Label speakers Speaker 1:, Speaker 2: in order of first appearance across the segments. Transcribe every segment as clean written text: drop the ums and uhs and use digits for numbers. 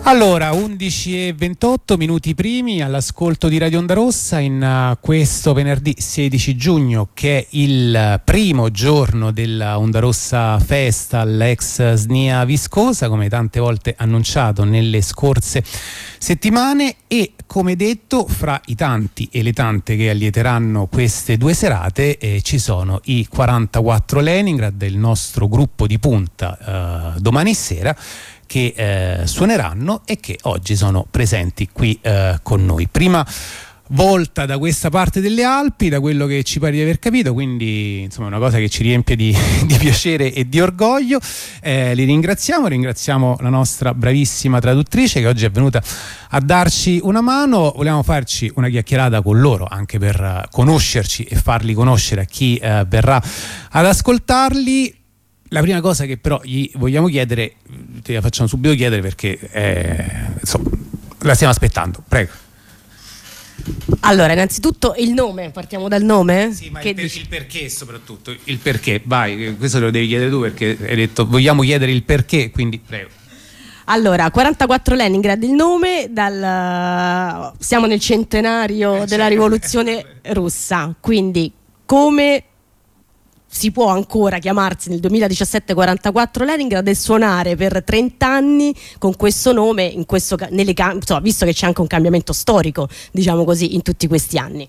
Speaker 1: Allora, 11:28 minuti primi all'ascolto di Radio Onda Rossa in questo venerdì 16 giugno, che è il primo giorno della Onda Rossa Festival ex SNIA Viscosa, come tante volte annunciato nelle scorse settimane, e come detto, fra i tanti e le tante che allieteranno queste due serate ci sono i 44 Leningrad, il nostro gruppo di punta domani sera, che suoneranno e che oggi sono presenti qui con noi. Prima volta da questa parte delle Alpi, da quello che ci pare di aver capito, quindi insomma è una cosa che ci riempie di piacere e di orgoglio. Li ringraziamo la nostra bravissima traduttrice che oggi è venuta a darci una mano. Vogliamo farci una chiacchierata con loro anche per conoscerci e farli conoscere a chi verrà ad ascoltarli. La prima cosa che però gli vogliamo chiedere, te la facciamo subito chiedere perché insomma, la stiamo aspettando. Prego.
Speaker 2: Allora, innanzitutto il nome, partiamo dal nome?
Speaker 1: Sì, ma il perché soprattutto, il perché, vai, questo te lo devi chiedere tu perché hai detto vogliamo chiedere il perché, quindi prego.
Speaker 2: Allora, 44 Leningrad il nome, siamo nel centenario della rivoluzione russa, quindi come si può ancora chiamarsi nel 2017 44 Leningrad e suonare per 30 anni con questo nome, visto che c'è anche un cambiamento storico, diciamo così, in tutti questi anni.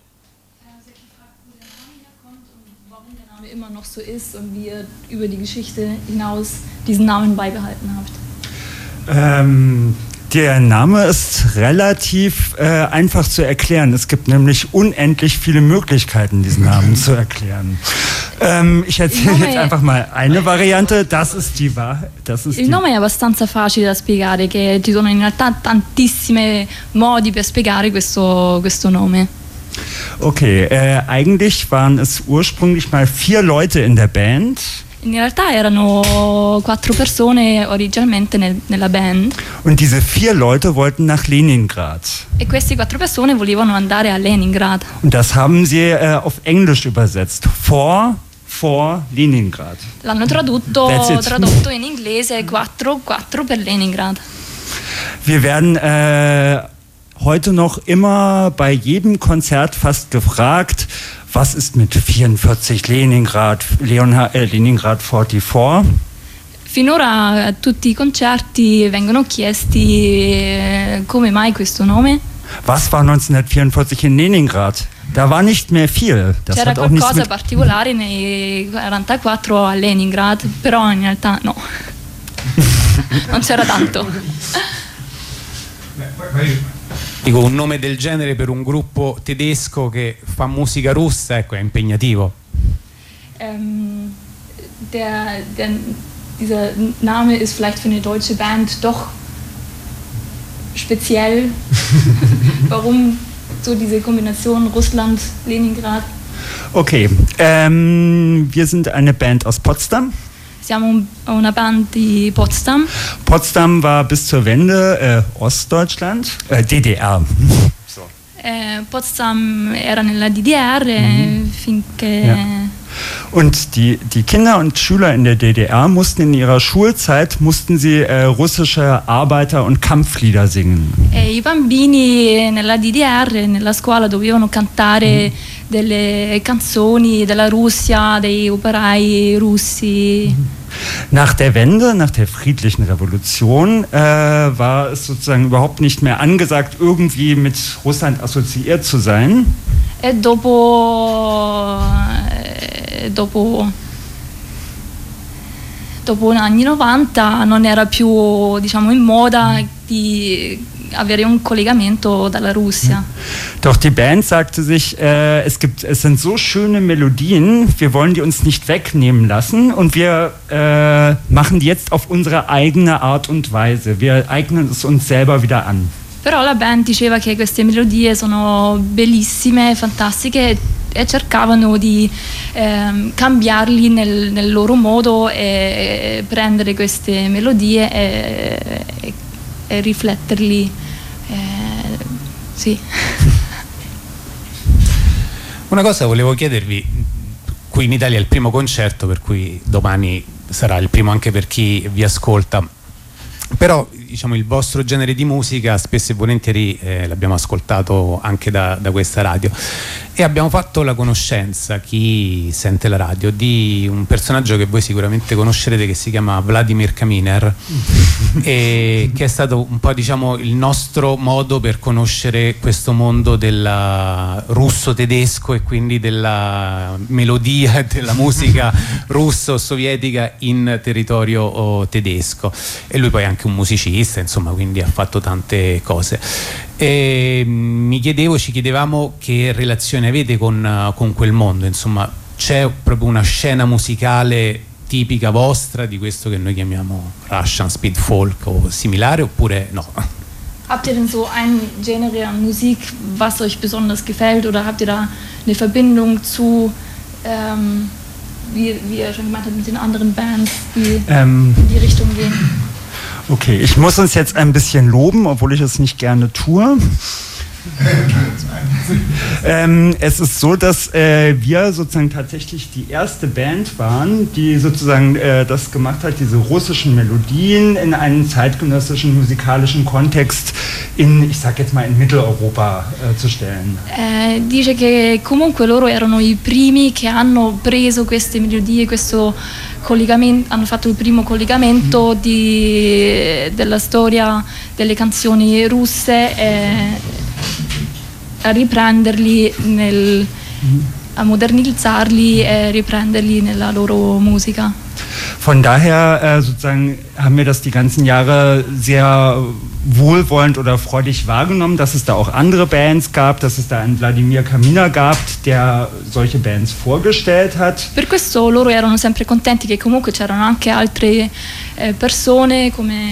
Speaker 3: Immer noch so ist und wie ihr über die Geschichte hinaus diesen Namen beibehalten habt.
Speaker 4: Der Name ist relativ einfach zu erklären. Es gibt nämlich unendlich viele Möglichkeiten, diesen Namen zu erklären. Ich erzähle jetzt einfach mal eine Variante, das ist die Wahrheit.
Speaker 3: Il nome è abbastanza facile da spiegare, che ci sono in realtà tantissimi modi per spiegare questo nome.
Speaker 4: Okay, eigentlich waren es ursprünglich mal 4 Leute in der Band.
Speaker 3: In realtà erano 4 persone originalmente nella band.
Speaker 4: Und diese 4 Leute wollten nach Leningrad.
Speaker 3: E queste 4 persone volevano andare a Leningrad.
Speaker 4: Und das haben sie auf Englisch übersetzt. For Leningrad.
Speaker 3: L'hanno tradotto in inglese 4 per Leningrad.
Speaker 4: Wir werden heute noch immer bei jedem Konzert fast gefragt, was ist mit 44 Leningrad 44?
Speaker 3: Finora a tutti i concerti vengono chiesti come mai questo nome.
Speaker 4: Was war 1944 in Leningrad? Da war nicht mehr viel. Das
Speaker 3: C'era
Speaker 4: hat auch nichts
Speaker 3: qualcosa particolare nei 44 a Leningrad, però in realtà no. Non c'era tanto.
Speaker 1: Dico, un nome del genere per un gruppo tedesco che fa musica russa, ecco, è impegnativo.
Speaker 3: Dieser Name ist vielleicht für eine deutsche Band doch speziell. Warum so diese Kombination Russland, Leningrad?
Speaker 4: Okay, wir sind eine Band aus Potsdam.
Speaker 3: Siamo una band di Potsdam.
Speaker 4: Potsdam war bis zur Wende Ostdeutschland, DDR. So.
Speaker 3: Potsdam era nella DDR finché...
Speaker 4: Ja. Und die Kinder und Schüler in der DDR mussten in ihrer Schulzeit russische Arbeiter- und Kampflieder singen.
Speaker 3: E i bambini nella DDR, nella scuola, dovevano cantare delle canzoni della Russia, dei operai russi.
Speaker 4: Nach der Wende, nach der friedlichen Revolution, war es sozusagen überhaupt nicht mehr angesagt, irgendwie mit Russland assoziiert zu sein.
Speaker 3: E dopo gli anni 90 non era più, diciamo, in moda di avere un collegamento dalla Russia.
Speaker 4: Doch die Band sagte sich, es sind so schöne Melodien, wir wollen die uns nicht wegnehmen lassen und wir machen die jetzt auf unsere eigene Art und Weise. Wir eignen es uns selber wieder an.
Speaker 3: Però la band diceva che queste melodie sono bellissime, fantastiche, e cercavano di cambiarli nel loro modo e prendere queste melodie e rifletterli. Sì.
Speaker 1: Una cosa volevo chiedervi, qui in Italia è il primo concerto, per cui domani sarà il primo anche per chi vi ascolta, però diciamo, il vostro genere di musica spesso e volentieri l'abbiamo ascoltato anche da questa radio, e abbiamo fatto la conoscenza, chi sente la radio, di un personaggio che voi sicuramente conoscerete, che si chiama Vladimir Kaminer, e che è stato un po', diciamo, il nostro modo per conoscere questo mondo del russo-tedesco e quindi della melodia e della musica russo-sovietica in territorio tedesco. E lui poi è anche un musicista, insomma, quindi ha fatto tante cose. E ci chiedevamo che relazione avete con quel mondo, insomma, c'è proprio una scena musicale tipica vostra di questo che noi chiamiamo Russian Speed Folk o similare, oppure no?
Speaker 3: Habt ihr denn so ein Genre an Musik, was euch besonders gefällt, oder habt ihr da eine Verbindung zu, wie ihr schon gemeint habt, mit den anderen Bands, die in die Richtung gehen?
Speaker 4: Okay, ich muss uns jetzt ein bisschen loben, obwohl ich es nicht gerne tue. Es ist so, dass wir sozusagen tatsächlich die erste Band waren, die sozusagen das gemacht hat, diese russischen Melodien in einen zeitgenössischen musikalischen Kontext ich sag jetzt mal, in Mitteleuropa zu stellen.
Speaker 3: Dice che comunque loro erano i primi che hanno preso queste melodie, questo collegamento, hanno fatto il primo collegamento della storia delle canzoni russe, a riprenderli, a modernizzarli e riprenderli nella loro musica.
Speaker 4: Von daher sozusagen haben wir das die ganzen Jahre sehr wohlwollend oder freudig wahrgenommen, dass es da auch andere Bands gab, dass es da einen Wladimir Kaminer gab, der solche Bands vorgestellt hat.
Speaker 3: Per questo loro erano sempre contenti che comunque c'erano anche altre persone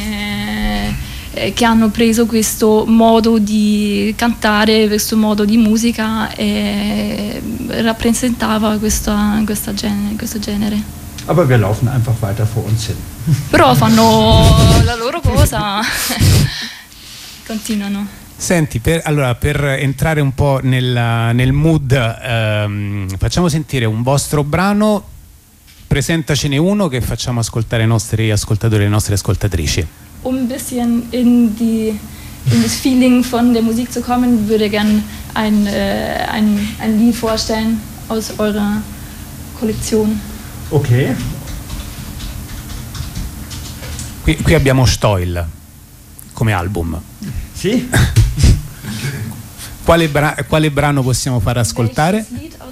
Speaker 3: che hanno preso questo modo di cantare, questo modo di musica, e rappresentava questo genere.
Speaker 4: Aber wir laufen einfach weiter vor uns hin.
Speaker 3: Però fanno la loro cosa, continuano.
Speaker 1: Senti, per entrare un po' nel mood, facciamo sentire un vostro brano, presentacene uno che facciamo ascoltare ai nostri ascoltatori e alle nostre ascoltatrici.
Speaker 3: Um ein bisschen in das Feeling von der Musik zu kommen, würde ich gerne ein Lied vorstellen aus eurer Kollektion.
Speaker 4: Ok.
Speaker 1: Qui abbiamo Stoil come album.
Speaker 4: Sì.
Speaker 1: Quale brano possiamo far ascoltare?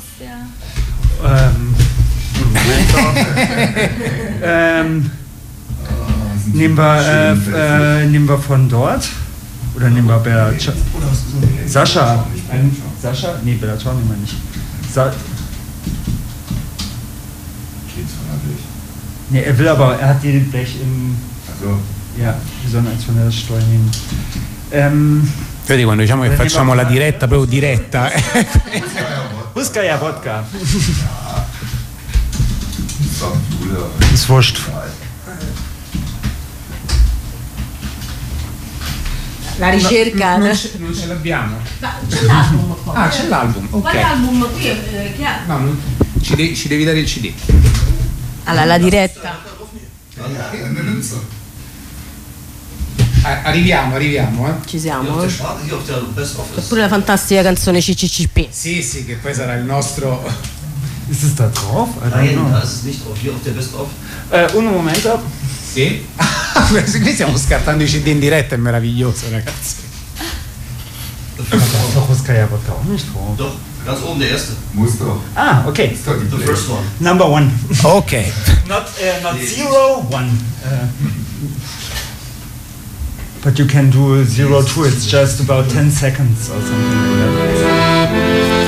Speaker 4: Nehmen wir von dort? Oder nehmen wir Bella Sascha? Sascha? Nee, Bella Ciao nehmen wir nicht. Nee, er will aber, er hat die Blech im... Also. Ja, wir sollen eins von der Steuer nehmen.
Speaker 1: Vedi, quando diciamo che facciamo la diretta, proprio diretta.
Speaker 4: Ruskaya Vodka. Ist wurscht.
Speaker 2: La ricerca
Speaker 1: non ce l'abbiamo.
Speaker 2: C'è l'album qua.
Speaker 1: Ah, c'è l'album. Ok.
Speaker 2: Quale album qui? Che ha?
Speaker 1: No, ci devi dare il CD.
Speaker 2: Allora, la diretta.
Speaker 1: Arriviamo.
Speaker 2: Ci siamo. Oppure la fantastica canzone CCCP.
Speaker 1: Sì, che poi sarà il nostro.
Speaker 4: Ist es da drauf?
Speaker 5: Nein, das ist nicht drauf. Hier auf der Best of.
Speaker 4: Un momento.
Speaker 1: Sì. Qui stiamo scartando i CD in diretta, è meraviglioso, ragazzi.
Speaker 4: Doch, Ruskaya Vodka auch nicht drauf.
Speaker 5: Doch, ganz oben der erste.
Speaker 6: Muss doch.
Speaker 4: Ah, okay.
Speaker 5: The first one.
Speaker 4: Number one.
Speaker 1: Ok.
Speaker 4: Not 0, 1. But you can do 0, 2. It's just about 10 seconds or something like that.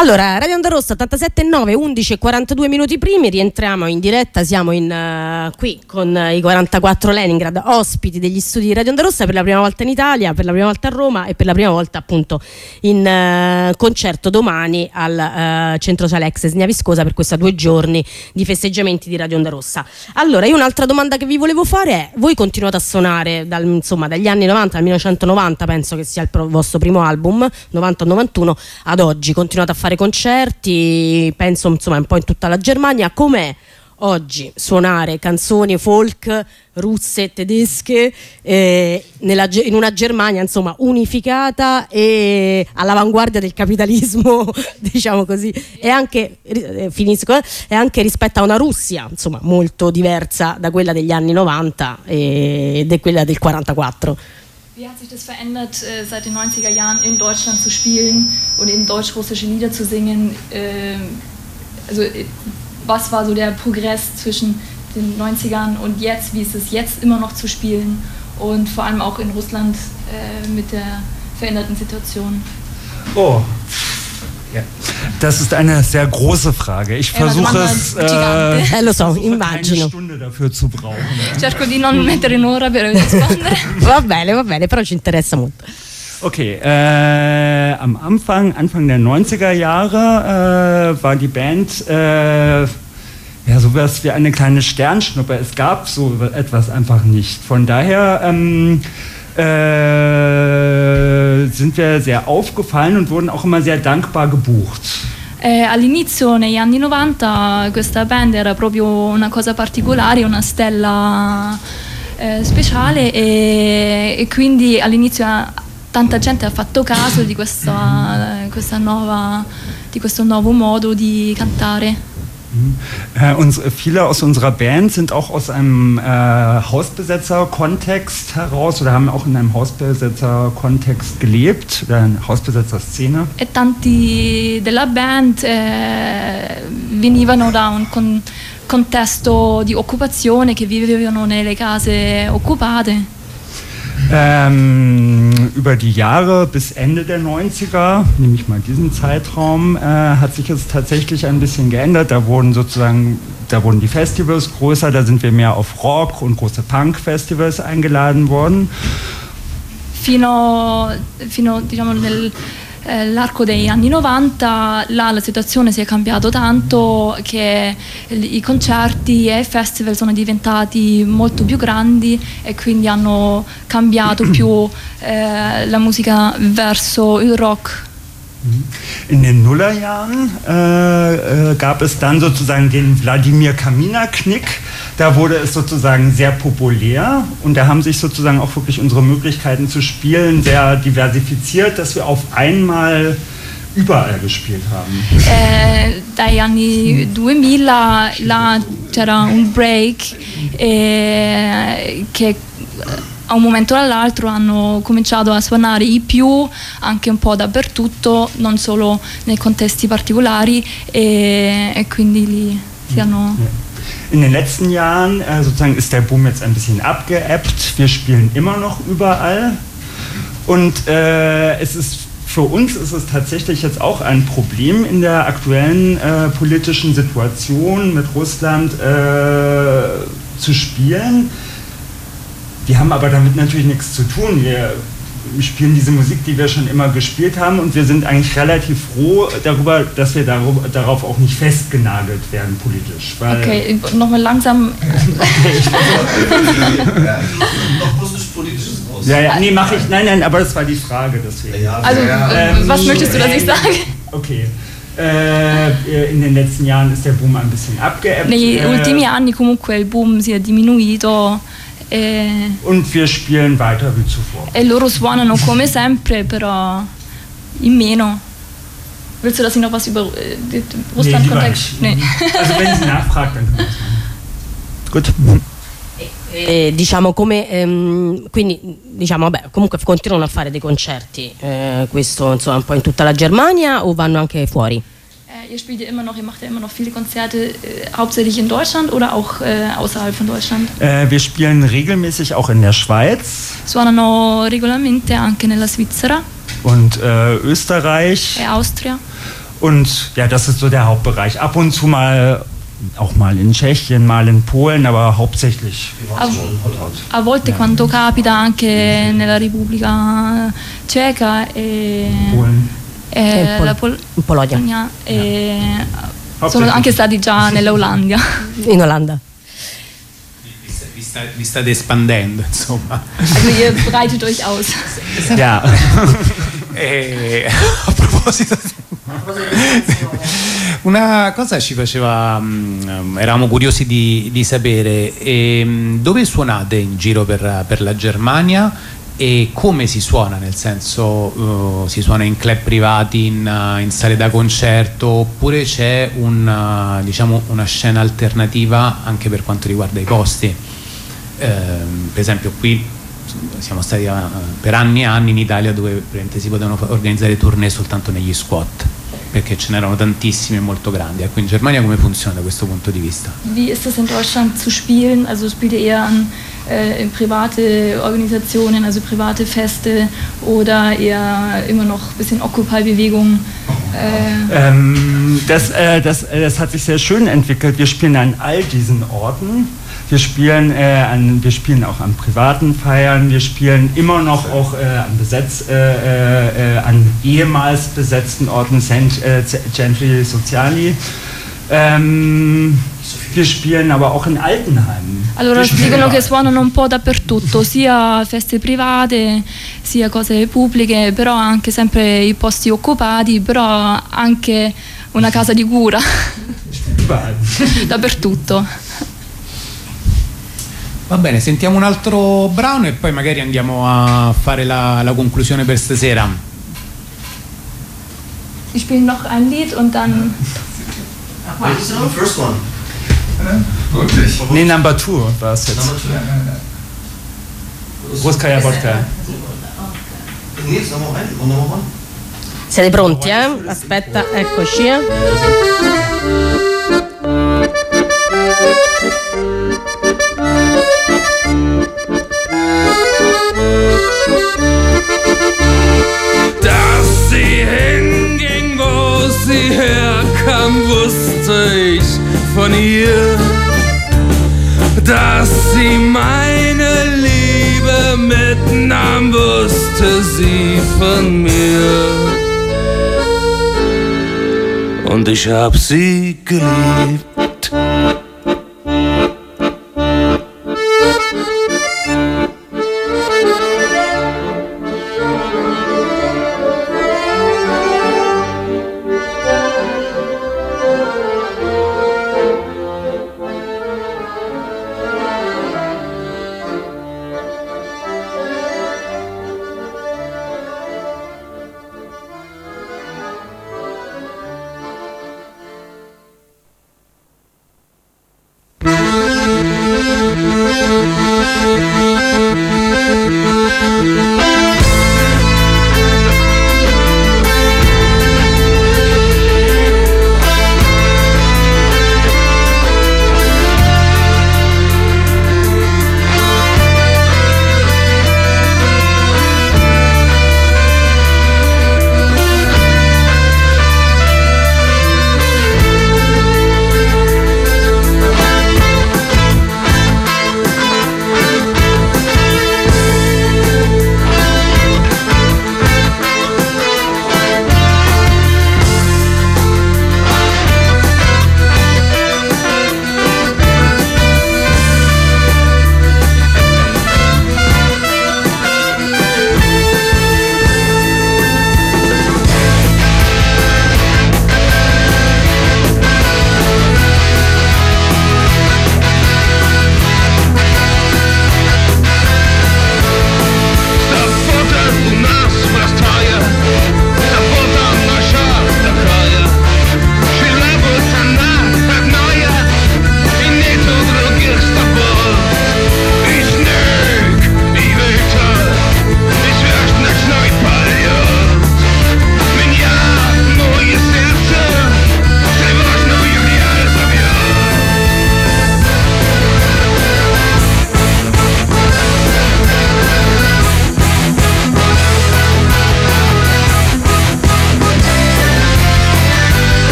Speaker 2: Allora, Radio Onda Rossa 87,9, 11 e 42 minuti primi, rientriamo in diretta, siamo qui con i 44 Leningrad, ospiti degli studi di Radio Onda Rossa per la prima volta in Italia, per la prima volta a Roma e per la prima volta appunto in concerto domani al Centro Salex Esnia Viscosa per questi 2 giorni di festeggiamenti di Radio Onda Rossa. Allora, io un'altra domanda che vi volevo fare è: voi continuate a suonare dagli anni 90, dal 1990, penso che sia il vostro primo album, 90-91, ad oggi, continuate a fare concerti, penso insomma un po' in tutta la Germania. Com'è oggi suonare canzoni folk russe e tedesche in una Germania insomma unificata e all'avanguardia del capitalismo, diciamo così, e anche rispetto a una Russia insomma molto diversa da quella degli anni 90 e da quella del 44?
Speaker 3: Wie hat sich das verändert, seit den 90er Jahren in Deutschland zu spielen und eben deutsch-russische Lieder zu singen? Was war so der Progress zwischen den 90ern und jetzt? Wie ist es jetzt immer noch zu spielen? Und vor allem auch in Russland mit der veränderten Situation?
Speaker 4: Oh, ja. Das ist eine sehr große Frage. Ich versuche es
Speaker 2: lo so,
Speaker 4: eine
Speaker 2: immagino.
Speaker 4: Stunde dafür zu brauchen.
Speaker 3: Cerco di non mettere un'ora per rispondere.
Speaker 2: Va bene, però ci interessa molto.
Speaker 4: Okay, am Anfang der 90er Jahre war die Band sowas wie eine kleine Sternschnuppe. Es gab so etwas einfach nicht. Von daher sind wir sehr aufgefallen und wurden auch immer sehr dankbar gebucht.
Speaker 3: All'inizio, negli anni 90, questa band era proprio una cosa particolare, una stella speciale e quindi all'inizio tanta gente ha fatto caso di questo nuovo modo di cantare.
Speaker 4: Viele aus unserer Band sind auch aus einem Hausbesetzer-Kontext heraus oder haben auch in einem Hausbesetzer-Kontext gelebt, oder in Hausbesetzer-Szene.
Speaker 3: E tanti della band venivano da un contesto di occupazione, che vivevano nelle case occupate.
Speaker 4: Über die Jahre bis Ende der 90er, nehme ich mal diesen Zeitraum, hat sich es tatsächlich ein bisschen geändert. Da wurden die Festivals größer, da sind wir mehr auf Rock und große Punk-Festivals eingeladen worden.
Speaker 3: Fino diciamo nell'arco degli anni 90 la situazione si è cambiato tanto, che i concerti e i festival sono diventati molto più grandi e quindi hanno cambiato più la musica verso il rock.
Speaker 4: In den Nullerjahren gab es dann sozusagen den Wladimir Kaminer-Knick. Da wurde es sozusagen sehr populär und da haben sich sozusagen auch wirklich unsere Möglichkeiten zu spielen sehr diversifiziert, dass wir auf einmal überall gespielt haben.
Speaker 3: Dagli anni 2000 là c'era un break che a un momento o all'altro hanno cominciato a suonare i più anche un po' dappertutto, non solo nei contesti particolari e quindi lì si hanno...
Speaker 4: In den letzten Jahren sozusagen ist der Boom jetzt ein bisschen abgeebbt. Wir spielen immer noch überall und für uns ist es tatsächlich jetzt auch ein Problem in der aktuellen politischen Situation mit Russland zu spielen. Die haben aber damit natürlich nichts zu tun. Wir spielen diese Musik, die wir schon immer gespielt haben und wir sind eigentlich relativ froh darüber, dass wir darauf auch nicht festgenagelt werden politisch.
Speaker 3: Okay, nochmal langsam.
Speaker 5: Noch russisch politisches raus.
Speaker 4: Ja, nee, mache ich. Nein, aber das war die Frage, deswegen.
Speaker 3: Also, was möchtest du, dass ich sage?
Speaker 4: Okay. In den letzten Jahren ist der Boom ein bisschen abgeebbt.
Speaker 3: Negli ultimi anni comunque il boom si è diminuito.
Speaker 4: Und wir spielen weiter wie zuvor.
Speaker 3: E loro suonano come sempre, però in meno. Willst du, dass ich noch was über Russland-Kontext?
Speaker 4: Nee. Also wenn sie nachfragt, dann können wir das machen. Gut.
Speaker 2: Diciamo quindi diciamo vabbè, comunque continuano a fare dei concerti, questo insomma un po' in tutta la Germania, o vanno anche fuori?
Speaker 3: Ihr macht ja immer noch viele Konzerte, hauptsächlich in Deutschland oder auch außerhalb von Deutschland?
Speaker 4: Wir spielen regelmäßig auch in der Schweiz.
Speaker 3: Suonano regolarmente anche nella Svizzera.
Speaker 4: Und Österreich.
Speaker 3: E Austria.
Speaker 4: Und ja, das ist so der Hauptbereich. Ab und zu mal, auch mal in Tschechien, mal in Polen, aber hauptsächlich dort.
Speaker 3: A volte quando capita anche nella Repubblica Ceca
Speaker 4: Polen.
Speaker 2: In Polonia.
Speaker 3: Sono anche stati già nella Olanda.
Speaker 2: In Olanda.
Speaker 1: Vi state espandendo, insomma.
Speaker 3: Also ihr breitet euch aus.
Speaker 4: Ja.
Speaker 1: A proposito, una cosa ci faceva, eravamo curiosi di sapere dove suonate in giro per la Germania e come si suona, nel senso si suona in club privati, in sale da concerto, oppure c'è diciamo una scena alternativa anche per quanto riguarda i posti. Per esempio qui siamo stati per anni e anni in Italia dove si potevano organizzare tournée soltanto negli squat perché ce n'erano tantissimi e molto grandi. Ecco, in Germania come funziona da questo punto di vista?
Speaker 3: Wie ist das in Deutschland zu spielen? Also spielt ihr eher an in private Organisationen, also private Feste oder eher immer noch ein bisschen Occupy-Bewegung?
Speaker 4: Das hat sich sehr schön entwickelt. Wir spielen an all diesen Orten. Wir spielen auch an privaten Feiern. Wir spielen immer noch auch an ehemals besetzten Orten, Centri Sociali. Wir spielen aber auch in Altenheimen.
Speaker 3: Allora dicono che suonano un po' dappertutto, sia feste private, sia cose pubbliche, però anche sempre i posti occupati, però anche una casa di cura. Dappertutto.
Speaker 1: Va bene, sentiamo un altro brano e poi magari andiamo a fare la conclusione per stasera.
Speaker 3: Wir spielen noch ein Lied und dann...
Speaker 5: Wait, this is the first one.
Speaker 6: Wirklich?
Speaker 4: Nee, Number 2 war es jetzt. Ruskaya Vodka.
Speaker 5: Nee, number one.
Speaker 2: Siete pronti, eh? Aspetta, eccoci.
Speaker 7: Dass sie hinging, wo sie herkam, wusste ich von ihr. Dass sie meine Liebe mitnahm, wusste sie von mir. Und ich hab sie geliebt.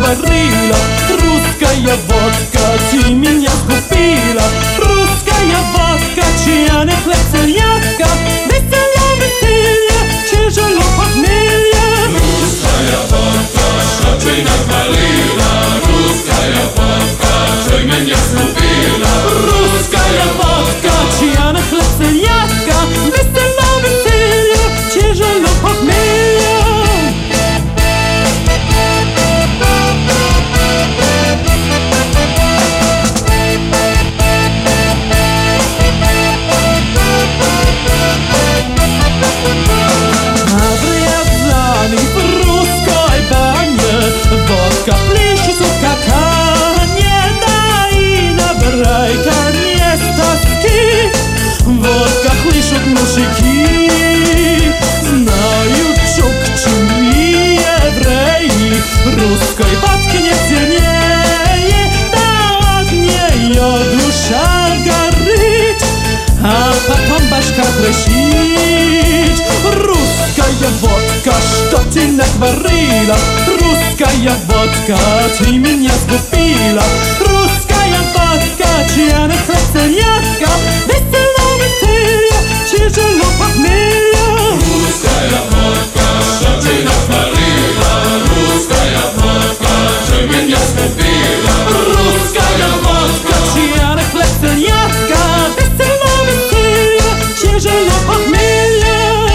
Speaker 8: говорила, русская водка, ты меня сгубила. Русская водка, чья не хлебцельяка, весело веселье, тяжело похмелье. Русская водка, что ты напалила, русская водка, ты меня сгубила. Русская водка, чья не хлебцельяка, весело веселье, тяжело похмелье. Водка плещет, скаканье, да и набирай конец тоски. Водка хлещут мужики, знают чукчи евреи. Русской водки нет сильнее, да от нее душа горит, а потом башка трещит. Русская водка, что ты натворила? Русская водка, ты меня сгубила. Русская водка, чья не хлебцельяка, весело веселье, тяжело похмелье. Русская водка, что ты натворила? Русская водка, ты меня сгубила. Русская водка, чья не хлебцельяка, весело веселье, тяжело похмелье.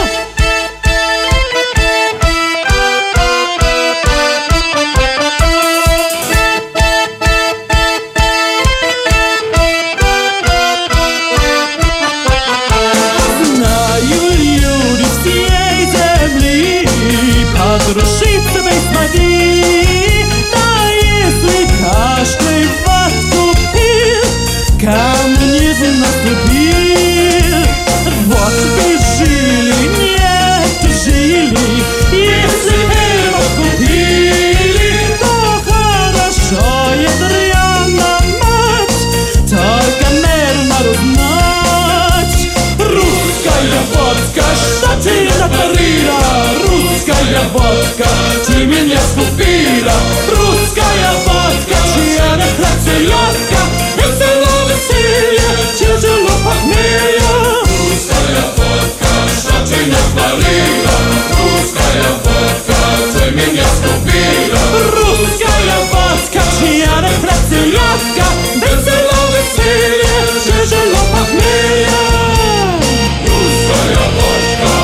Speaker 8: Подрушиться весь води, да если каждый водку пил, коммунизм наступил. Вот бы жили, нет, жили, если бы водку пили, то хорошо, ядрена мать, только мерно узнать. Русская водка, что ты натворила? Русская водка, ты меня сгубила. Русская водка, чья не хлебцельяка, весело веселье, тяжело похмелье. Русская водка, что ты натворила? Русская водка, ты меня сгубила. Русская водка, чья не хлебцельяка, весело веселье, тяжело похмелье. Русская водка.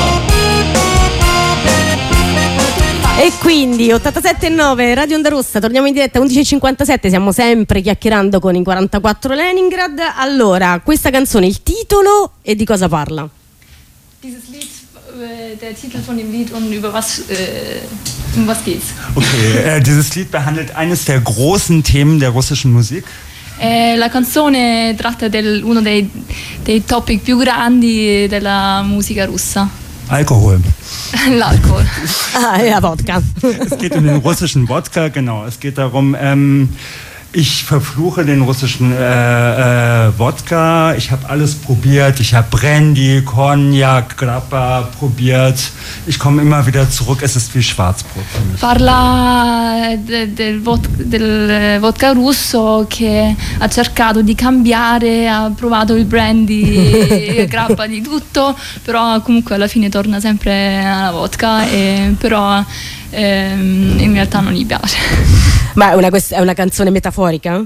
Speaker 2: E quindi 87.9 Radio Onda Rossa, torniamo in diretta 11.57, stiamo sempre chiacchierando con i 44 Leningrad. Allora, questa canzone, il titolo e di cosa parla?
Speaker 3: Dieses Lied, der Titel von dem Lied und über was geht's?
Speaker 4: Okay, dieses Lied behandelt eines der großen Themen der russischen Musik.
Speaker 3: La canzone tratta uno dei topic più grandi della musica russa.
Speaker 4: Alkohol.
Speaker 3: L'alcol.
Speaker 2: Ah, ja, Wodka.
Speaker 4: Es geht um den russischen Wodka, genau. Es geht darum, ich verfluche den russischen Wodka. Ich habe alles probiert. Ich habe Brandy, Cognac, Grappa probiert. Ich komme immer wieder zurück. Es ist wie Schwarzbrot für mich.
Speaker 3: Parla del vodka russo che ha cercato di cambiare, ha provato il brandy, grappa di tutto, però comunque alla fine torna sempre alla vodka, però in realtà non gli piace.
Speaker 2: Ma è una canzone metaforica?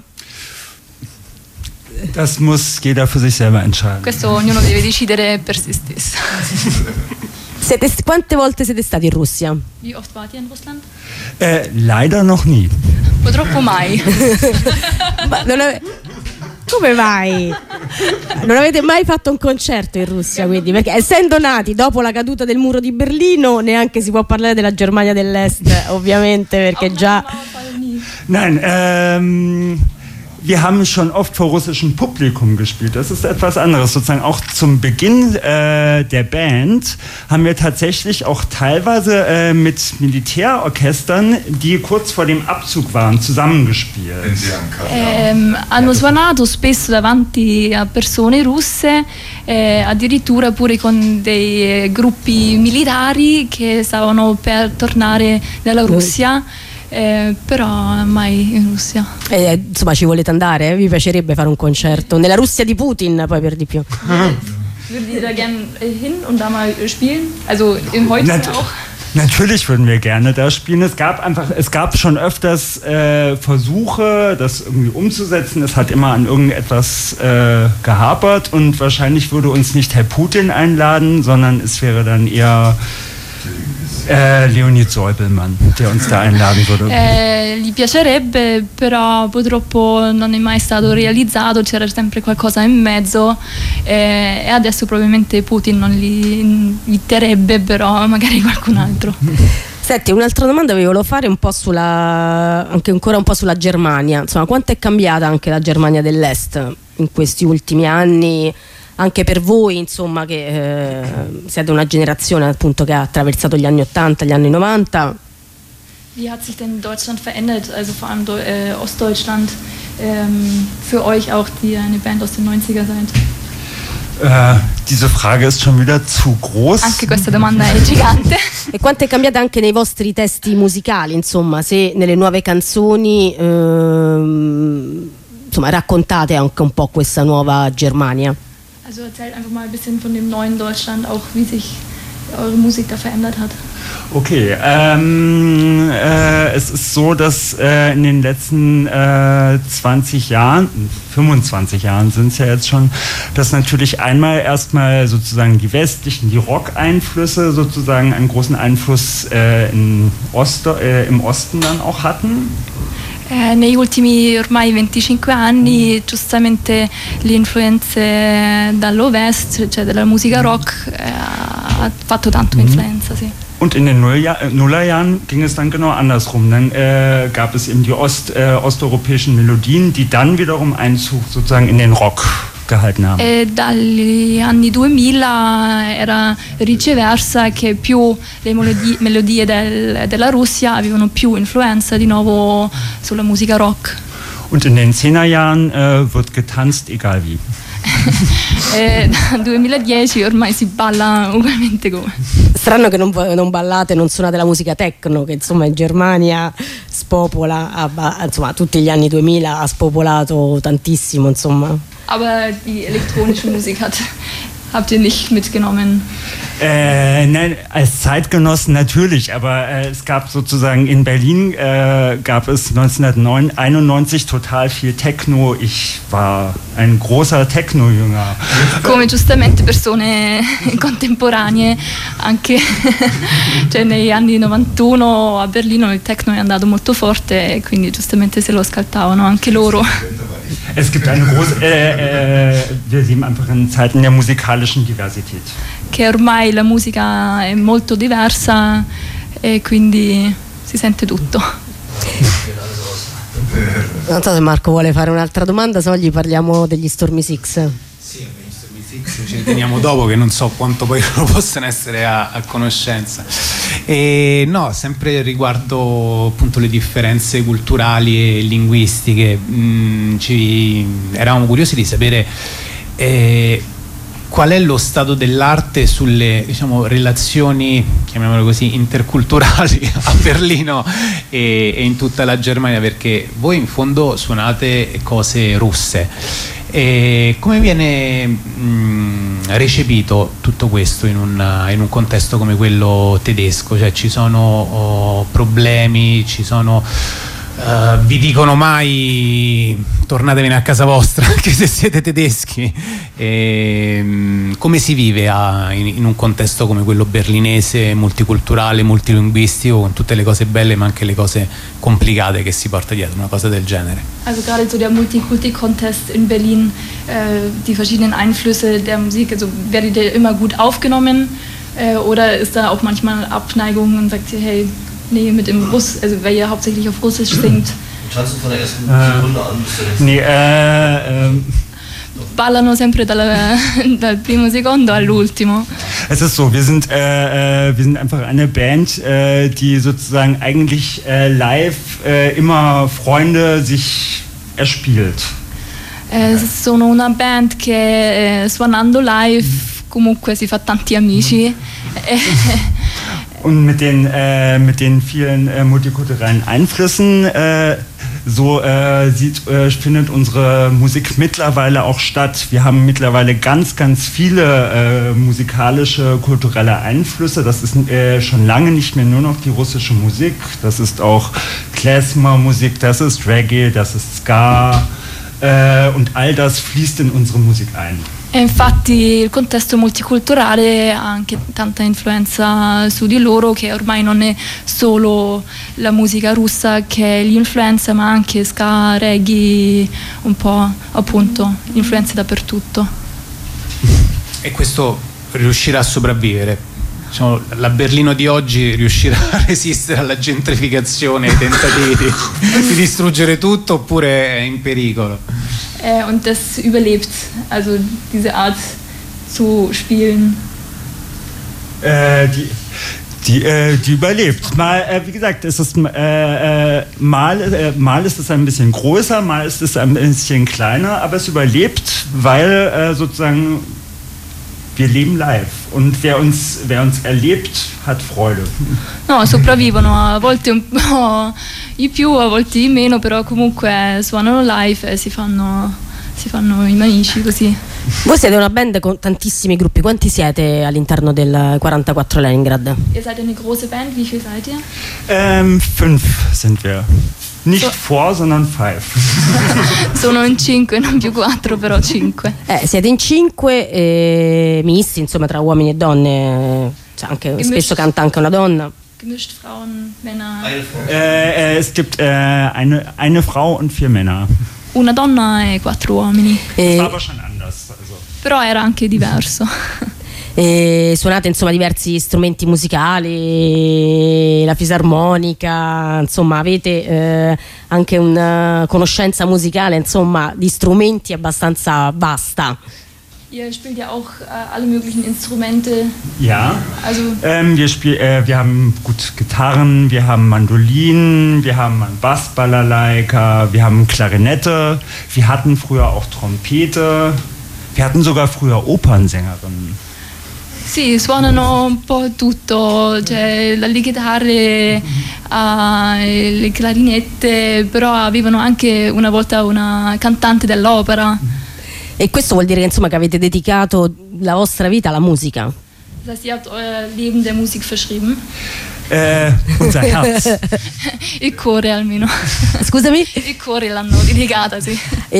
Speaker 4: Das muss jeder für sich selber entscheiden.
Speaker 3: Questo ognuno deve decidere per se stesso.
Speaker 2: Quante volte siete stati in Russia?
Speaker 3: Wie oft wart ihr in Russland?
Speaker 4: Leider noch nie.
Speaker 3: Purtroppo mai.
Speaker 2: Come mai? Non avete mai fatto un concerto in Russia, quindi? Perché essendo nati dopo la caduta del muro di Berlino, neanche si può parlare della Germania dell'Est, ovviamente, perché già...
Speaker 4: Nein, wir haben schon oft vor russischem Publikum gespielt. Das ist etwas anderes. Sozusagen auch zum Beginn der Band haben wir tatsächlich auch teilweise mit Militärorchestern, die kurz vor dem Abzug waren, zusammengespielt.
Speaker 3: Hanno suonato spesso davanti a persone russe, addirittura pure con dei gruppi militari che stavano per tornare dalla Russia. però mai in Russia.
Speaker 2: Insomma, ci volete andare? Vi piacerebbe fare un concerto nella Russia di Putin, poi per di più?
Speaker 3: Würdet ihr da gerne hin und da mal spielen? Also im heute auch?
Speaker 4: Natürlich würden wir gerne da spielen. Es gab schon öfters Versuche, das irgendwie umzusetzen. Es hat immer an irgendetwas gehapert und wahrscheinlich würde uns nicht Herr Putin einladen, sondern es wäre dann eher Leonid Säubelmann, der uns da einladen würde.
Speaker 3: Gli piacerebbe, però purtroppo non è mai stato realizzato, c'era sempre qualcosa in mezzo e adesso probabilmente Putin non li inviterebbe, però magari qualcun altro.
Speaker 2: Senti, un'altra domanda vi volevo fare anche ancora un po' sulla Germania. Insomma, quanto è cambiata anche la Germania dell'Est in questi ultimi anni? Anche per voi, insomma, che siete una generazione appunto che ha attraversato gli anni 80, gli anni 90.
Speaker 3: Wie hat sich denn Deutschland verändert, also vor allem Ostdeutschland, für euch auch, die eine Band aus den 90er seid?
Speaker 4: Diese Frage ist schon wieder zu groß.
Speaker 3: Anche questa domanda è gigante.
Speaker 2: E quanto è cambiata anche nei vostri testi musicali, insomma, se nelle nuove canzoni insomma, raccontate anche un po' questa nuova Germania?
Speaker 3: Also erzählt einfach mal ein bisschen von dem neuen Deutschland, auch wie sich eure Musik da verändert hat.
Speaker 4: Okay, es ist so, dass in den letzten 20 Jahren, 25 Jahren sind es ja jetzt schon, dass natürlich einmal erstmal sozusagen die westlichen, die Rock-Einflüsse sozusagen einen großen Einfluss im Osten dann auch hatten.
Speaker 3: Negli ultimi ormai 25 anni giustamente le influenze dall'Ovest, cioè della musica rock, ha fatto tanto influenza, sì.
Speaker 4: Und in den Nullerjahren ging es dann genau andersrum. Dann gab es eben die osteuropäischen Melodien, die dann wiederum Einzug sozusagen in den Rock gehalten haben.
Speaker 3: Dagli anni 2000 era viceversa, che più le melodie della Russia avevano più influenza di nuovo sulla musica rock.
Speaker 4: Und in den 10er-Jahren wird getanzt, egal wie.
Speaker 3: Dal 2010 ormai si balla ugualmente come.
Speaker 2: Strano che non ballate, non suonate la musica techno, che insomma in Germania spopola, insomma tutti gli anni 2000 ha spopolato tantissimo, insomma.
Speaker 3: Aber die elektronische Musik habt ihr nicht mitgenommen?
Speaker 4: Nein, als Zeitgenossen natürlich, aber es gab sozusagen in Berlin gab es 1991 total viel Techno. Ich war ein großer Techno-Jünger.
Speaker 3: Come giustamente persone contemporanee, anche cioè negli anni 91 a Berlino il techno è andato molto forte e quindi giustamente se lo ascoltavano anche loro.
Speaker 4: Es gibt eine große, wir leben einfach in Zeiten der musikalischen Diversität.
Speaker 3: Che ormai la musica è molto diversa e quindi si sente tutto.
Speaker 2: Non so se Marco vuole fare un'altra domanda, se no gli parliamo degli Stormy Six.
Speaker 1: Sì, gli Stormy Six ci riteniamo dopo, che non so quanto poi lo possano essere a conoscenza. E no, sempre riguardo appunto le differenze culturali e linguistiche, eravamo curiosi di sapere qual è lo stato dell'arte sulle, diciamo, relazioni, chiamiamole così, interculturali a Berlino e in tutta la Germania, perché voi in fondo suonate cose russe. E come viene recepito tutto questo in un contesto come quello tedesco? Cioè ci sono problemi, vi dicono mai tornatevene a casa vostra anche se siete tedeschi? Come si vive in un contesto come quello berlinese, multiculturale, multilinguistico, con tutte le cose belle ma anche le cose complicate che si porta dietro una cosa del genere?
Speaker 3: Also gerade so der Multikulti-Contest in Berlin, die verschiedenen Einflüsse der Musik, also werdet ihr immer gut aufgenommen oder ist da auch manchmal Abneigung und sagt ihr, hey, nee, mit dem Russ, also weil ihr hauptsächlich auf Russisch singt.
Speaker 5: Tanzen von der ersten Sekunde an bis zur nächsten.
Speaker 4: Nee,
Speaker 3: Ballano sempre dal primo secondo all'ultimo.
Speaker 4: Es ist so, wir sind einfach eine Band, die sozusagen eigentlich live immer Freunde sich erspielt.
Speaker 3: Sono una band che suonando live comunque si fa tanti amici.
Speaker 4: Und mit den vielen multikulturellen Einflüssen findet unsere Musik mittlerweile auch statt. Wir haben mittlerweile ganz, ganz viele musikalische, kulturelle Einflüsse. Das ist schon lange nicht mehr nur noch die russische Musik. Das ist auch Klezmer-Musik, das ist Reggae, das ist Ska. Und all das fließt in unsere Musik ein.
Speaker 3: E infatti il contesto multiculturale ha anche tanta influenza su di loro, che ormai non è solo la musica russa che li influenza, ma anche ska, reggae, un po' appunto influenze dappertutto.
Speaker 1: E questo riuscirà a sopravvivere? Diciamo, la Berlino di oggi riuscirà a resistere alla gentrificazione, ai tentativi di distruggere tutto, oppure è in pericolo?
Speaker 3: Und das überlebt, also diese Art zu spielen.
Speaker 4: Die überlebt. Mal, wie gesagt, ist es, mal ist es ein bisschen größer, mal ist es ein bisschen kleiner, aber es überlebt, weil sozusagen wir leben live und wer uns erlebt, hat Freude.
Speaker 3: No, sopravvivono, a volte un po' di più, a volte di meno, però comunque suonano live e si fanno i manici così.
Speaker 2: Voi siete una band con tantissimi gruppi, quanti siete all'interno del 44 Leningrad?
Speaker 3: Ihr seid eine große Band, wie viel seid ihr?
Speaker 4: 5 sind wir. Nicht 4, sondern 5.
Speaker 3: Sono in 5, non più 4, però 5.
Speaker 2: Siete in 5, misti, insomma, tra uomini e donne, cioè anche, spesso canta anche una donna.
Speaker 3: Gemischt Frauen, Männer.
Speaker 4: Es gibt eine Frau und 4 Männer.
Speaker 3: Una donna e 4 uomini.
Speaker 4: Das war aber schon anders. Also.
Speaker 3: Però era anche diverso.
Speaker 2: Suonate insomma diversi strumenti musicali, la fisarmonica, insomma avete anche una conoscenza musicale insomma di strumenti abbastanza vasta.
Speaker 3: Ihr spielt ja auch alle möglichen Instrumente.
Speaker 4: Ja,
Speaker 3: also
Speaker 4: wir haben gut Gitarren, wir haben Mandolinen, wir haben einen Bassbalalaika, wir haben Klarinette, wir hatten früher auch Trompete, wir hatten sogar früher Opernsängerinnen.
Speaker 3: Sì, suonano un po' tutto, cioè dalle chitarre alle clarinette, però avevano anche una volta una cantante dell'opera.
Speaker 2: E questo vuol dire che insomma che avete dedicato la vostra vita alla musica.
Speaker 3: Das heißt, ihr habt euer Leben der Musik verschrieben?
Speaker 4: Unser Herz.
Speaker 3: Il cuore almeno.
Speaker 2: Scusami?
Speaker 3: Il cuore l'hanno dedicata, sì.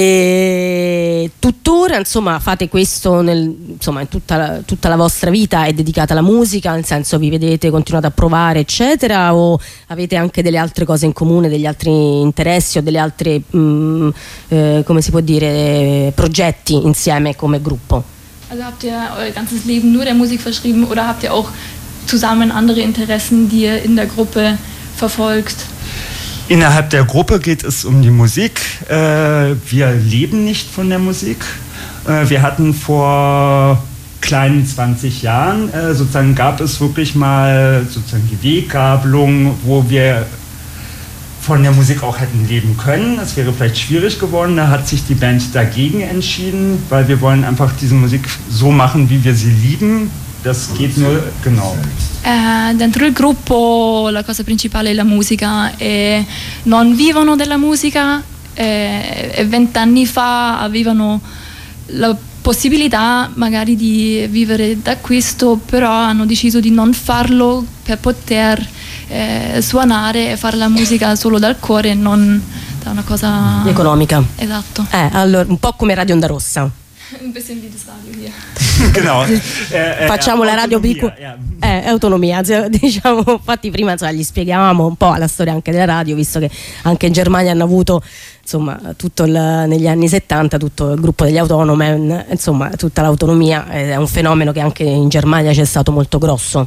Speaker 2: E tuttora insomma fate questo insomma in tutta la vostra vita è dedicata alla musica, nel senso vi vedete, continuate a provare eccetera, o avete anche delle altre cose in comune, degli altri interessi o delle altre come si può dire progetti insieme come gruppo?
Speaker 3: Also habt ihr euer ganzes Leben nur der Musik verschrieben oder habt ihr auch zusammen andere Interessen, die ihr in der Gruppe verfolgt?
Speaker 4: Innerhalb der Gruppe geht es um die Musik. Wir leben nicht von der Musik. Wir hatten vor kleinen 20 Jahren, sozusagen gab es wirklich mal sozusagen die Weggabelung, wo wir von der Musik auch hätten leben können. Das wäre vielleicht schwierig geworden. Da hat sich die Band dagegen entschieden, weil wir wollen einfach diese Musik so machen, wie wir sie lieben. Das geht nur, genau.
Speaker 3: Dentro il gruppo la cosa principale è la musica e non vivono della musica e 20 anni fa avevano la possibilità magari di vivere da questo, però hanno deciso di non farlo per poter suonare e fare la musica solo dal cuore e non da una cosa
Speaker 2: economica.
Speaker 3: Esatto.
Speaker 2: Allora, un po' come Radio Onda Rossa.
Speaker 3: Un bisschen wie das Radio hier.
Speaker 4: Genau.
Speaker 2: Facciamo la radio piccola. Autonomia, diciamo, infatti prima insomma, gli spiegavamo un po' la storia anche della radio, visto che anche in Germania hanno avuto insomma negli anni 70 tutto il gruppo degli Autonomen, insomma tutta l'autonomia, è un fenomeno che anche in Germania c'è stato molto grosso.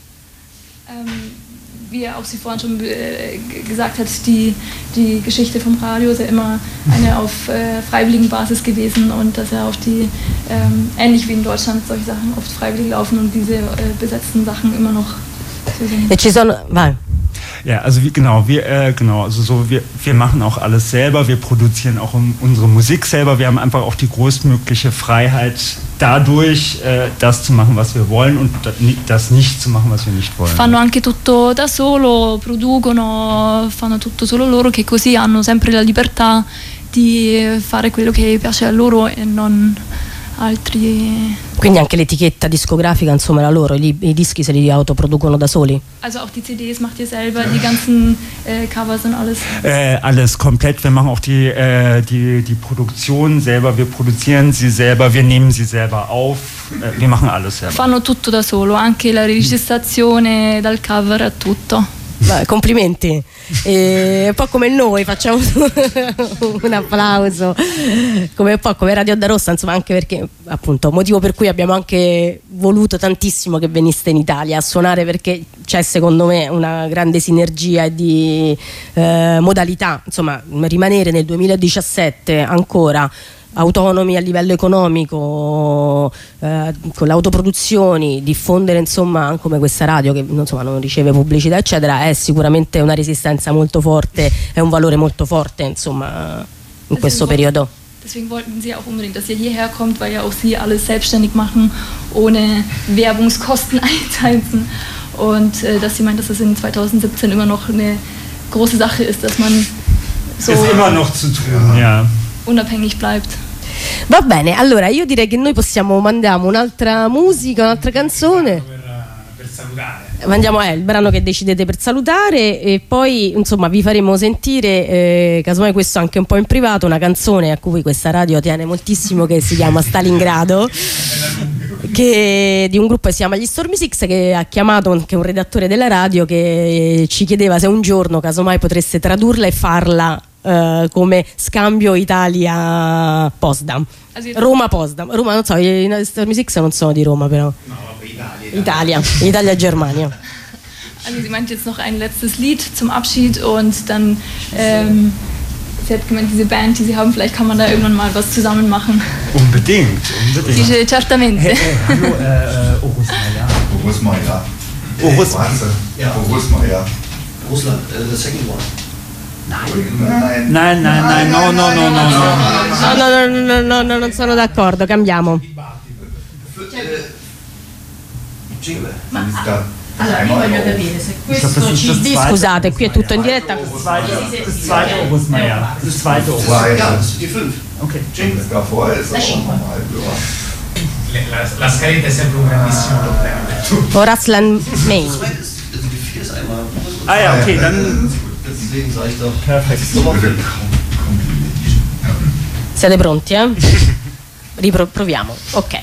Speaker 3: Wie auch sie vorhin schon gesagt hat, die Geschichte vom Radio ist ja immer eine auf freiwilligen Basis gewesen und dass ja auch die, ähnlich wie in Deutschland, solche Sachen oft freiwillig laufen und diese besetzten Sachen immer noch so sind.
Speaker 4: Ja, also wir machen auch alles selber, wir produzieren auch unsere Musik selber, wir haben einfach auch die größtmögliche Freiheit dadurch das zu machen, was wir wollen und das nicht zu machen, was wir nicht wollen.
Speaker 3: Fanno anche tutto da solo, producono, fanno tutto solo loro, che così hanno sempre la libertà di fare quello che piace a loro e non altri.
Speaker 2: Quindi anche l'etichetta discografica, insomma, la loro, i dischi se li autoproducono da soli?
Speaker 3: Also auch die CDs macht ihr selber, die ganzen Covers und alles?
Speaker 4: Alles komplett, wir machen auch die Produktion selber, wir produzieren sie selber, wir nehmen sie selber auf, wir machen alles selber.
Speaker 3: Fanno tutto da solo, anche la registrazione, dal cover a tutto.
Speaker 2: Beh, complimenti, un po' come noi, facciamo un applauso, un po' come Radio Onda Rossa, insomma, anche perché appunto motivo per cui abbiamo anche voluto tantissimo che veniste in Italia a suonare, perché c'è secondo me una grande sinergia di modalità, insomma, rimanere nel 2017 ancora autonomi a livello economico, con le autoproduzioni, diffondere insomma come questa radio che insomma non riceve pubblicità eccetera, è sicuramente una resistenza molto forte, è un valore molto forte insomma in questo periodo.
Speaker 3: Deswegen wollten sie auch unbedingt, dass ihr hierher kommt, weil ja auch sie alles selbstständig machen, ohne Werbungskosten einzuheimsen, und dass sie meint, dass das in 2017 immer noch eine große Sache ist, dass man so
Speaker 4: ist immer noch zu tun, ja.
Speaker 3: Unabhängig bleibt.
Speaker 2: Va bene, allora io direi che noi mandiamo un'altra musica, un'altra canzone
Speaker 1: per salutare.
Speaker 2: Mandiamo il brano che decidete per salutare e poi insomma vi faremo sentire casomai questo anche un po' in privato, una canzone a cui questa radio tiene moltissimo, che si chiama Stalingrado, che di un gruppo che si chiama gli Stormy Six, che ha chiamato anche un redattore della radio che ci chiedeva se un giorno casomai potreste tradurla e farla come scambio Italia-Potsdam, Roma-Potsdam. Roma, non so, i Stormy Six non sono di Roma, però.
Speaker 1: No, vabbè,
Speaker 2: Italia-Germania.
Speaker 3: Also sie meint jetzt noch ein letztes Lied zum Abschied und dann sie hat gemeint, diese Band, die sie haben, vielleicht kann man da irgendwann mal was zusammen machen.
Speaker 4: Unbedingt.
Speaker 3: Dice certamente.
Speaker 4: Hallo, Orusmeier.
Speaker 5: Russland, the second one.
Speaker 4: Nein, no.
Speaker 2: No, non sono d'accordo, cambiamo. Allora, io voglio capire se questo CD, scusate, qui è tutto in diretta.
Speaker 4: Das zweite Orusmeier. Das zweite Orusmeier.
Speaker 5: Ja, die 5.
Speaker 4: Okay.
Speaker 1: La scaletta è sempre un grandissimo problema.
Speaker 2: Oraslan Main.
Speaker 5: Die 4 ist einmal.
Speaker 4: Ah ja, okay, dann.
Speaker 5: Deswegen sage ich doch.
Speaker 4: Perfekt.
Speaker 2: Siete pronti, Proviamo, ok.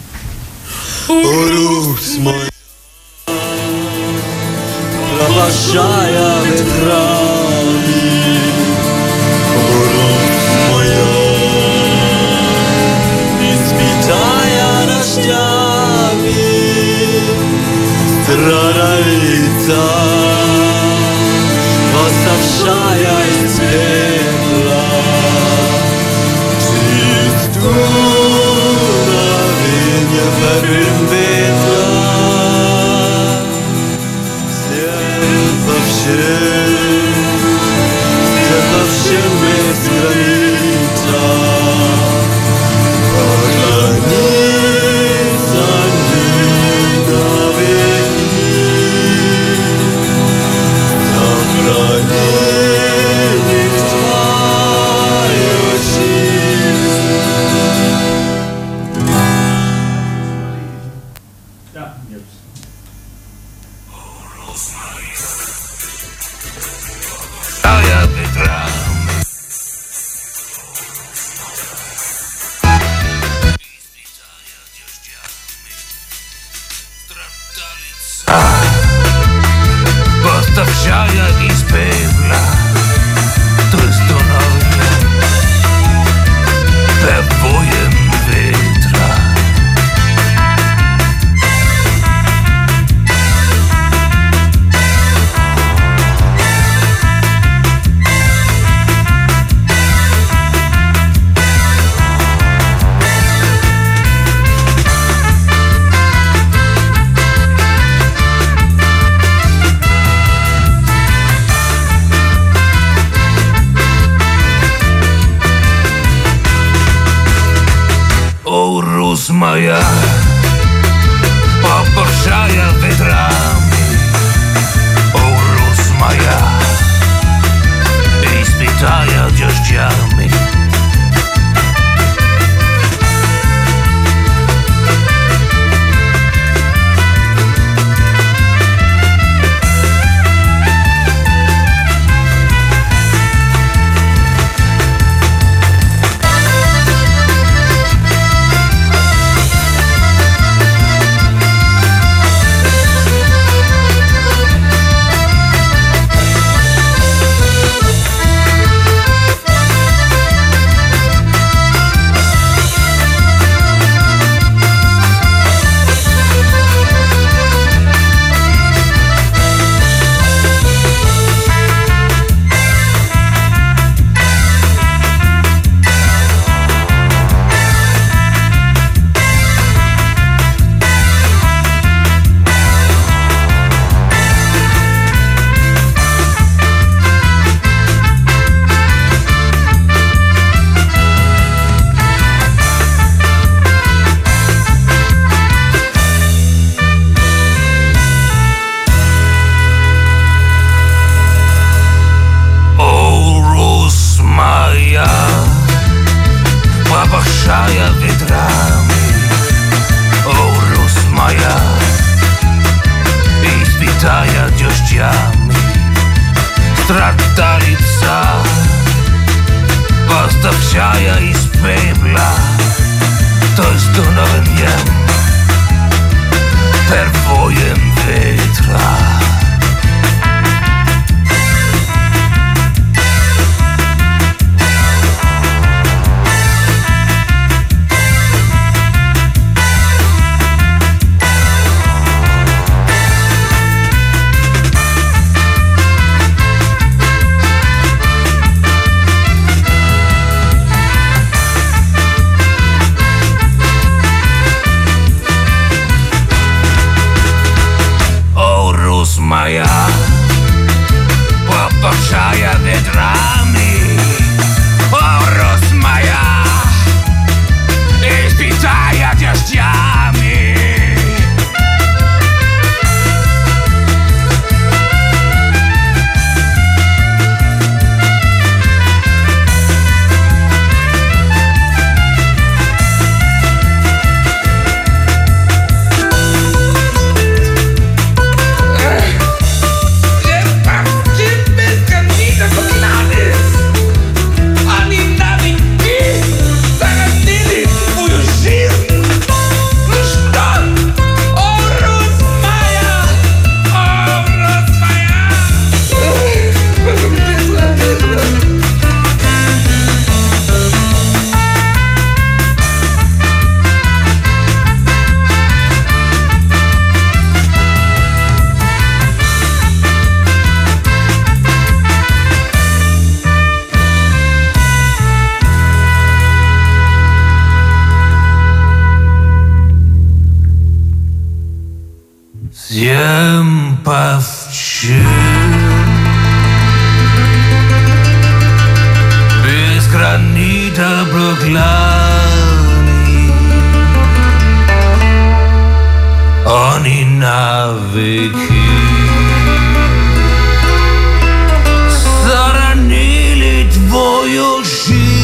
Speaker 8: Orusmeier, Pravashaya Vetrani, Orusmeier, Ispitaya Rashtavi, Stradalica, Vasavshaya Ispetla, Chistuna Vinya Varimvetla, Stepavshe bez granica, Granica nina vekni, Sahranili tvoje čist.
Speaker 4: Ja, jetzt.
Speaker 7: Поставшая из пепла Тростонавня Певоем ветра
Speaker 9: Rusz moja poporszaya ветрами. О, Русь моя, испытая дождями. Попахшая ветрами. О, Русь моя, испытая дождями. Страдалица, восставшая из пепла, то с дуновеньем, первоем ветра. Моя попахшая ветрами. О, Русь моя, испытая дождями. Зем повчу безгранита проклани, они навеки заранили твою жизнь.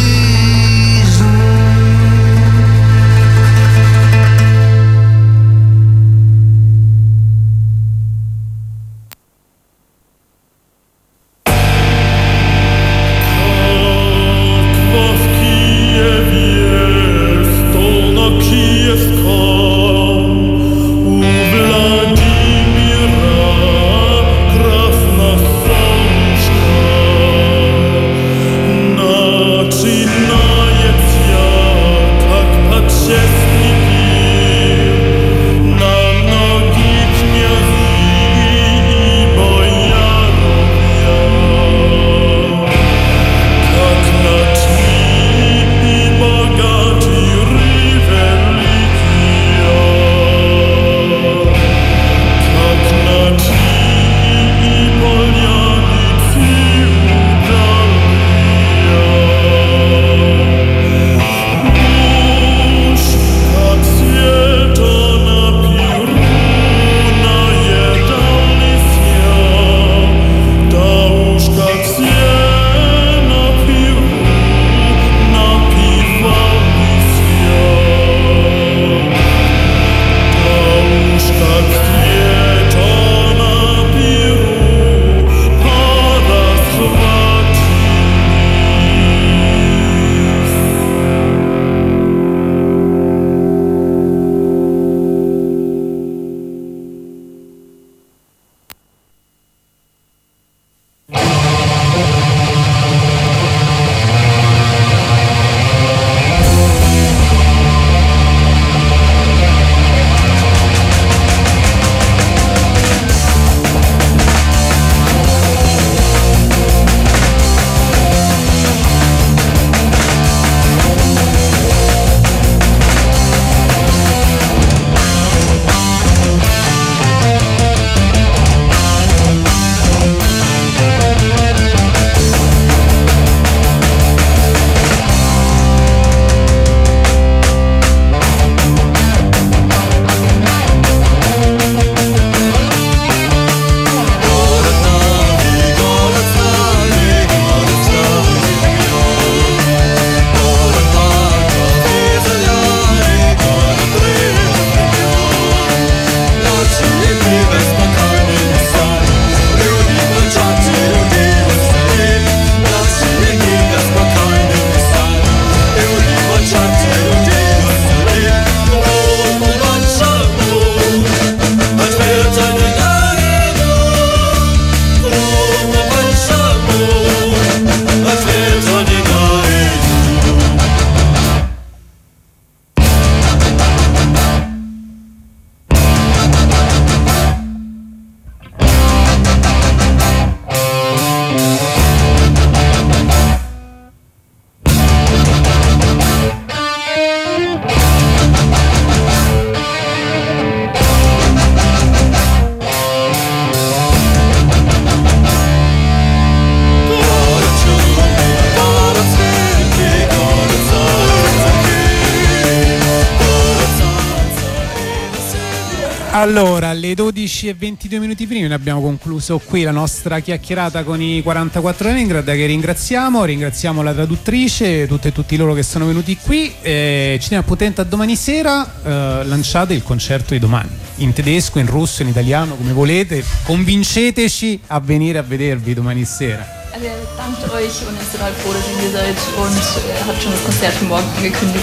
Speaker 1: Allora, alle 12:22 prima ne abbiamo concluso qui la nostra chiacchierata con i 44 Leningrad, che ringraziamo la traduttrice, tutte e tutti loro che sono venuti qui. Ci diamo appuntamento a domani sera. Lanciate il concerto di domani in tedesco, in russo, in italiano, come volete. Convinceteci a venire a vedervi domani sera.
Speaker 3: Dankt euch und es total froh, dass ihr hier seid und habt schon das Konzert für morgen angekündigt.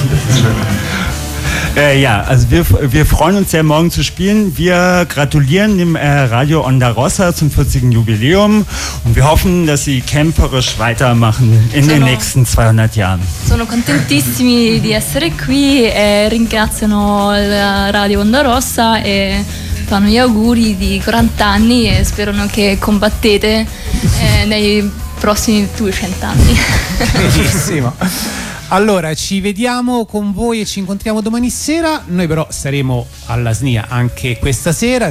Speaker 4: Ja, also wir freuen uns sehr, morgen zu spielen. Wir gratulieren dem Radio Onda Rossa zum 40. Jubiläum und wir hoffen, dass sie camperisch weitermachen in den nächsten 200 Jahren.
Speaker 3: Sono contentissimi di essere qui e ringraziano il Radio Onda Rossa e fanno gli auguri di 40 anni e sperano che combattete nei prossimi 200 anni.
Speaker 1: Benissimo. Allora, ci vediamo con voi e ci incontriamo domani sera. Noi però saremo alla SNIA anche questa sera.